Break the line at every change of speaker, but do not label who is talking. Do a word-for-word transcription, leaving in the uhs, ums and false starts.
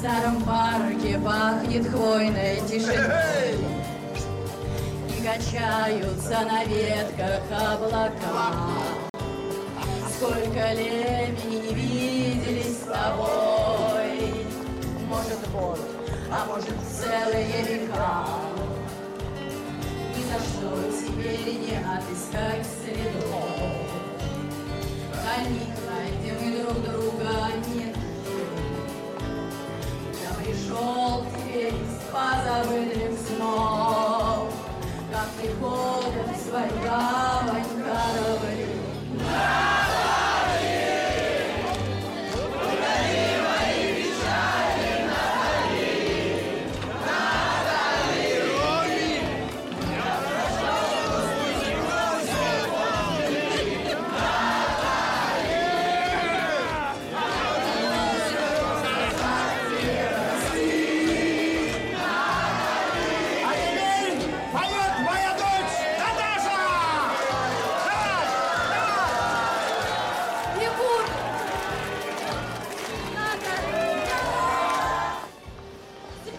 старом парке пахнет хвойной тишиной, и качаются на ветках облака. Сколько лет не виделись с тобой, может год, а может целые века. Ни за что теперь не отыскать следов. Они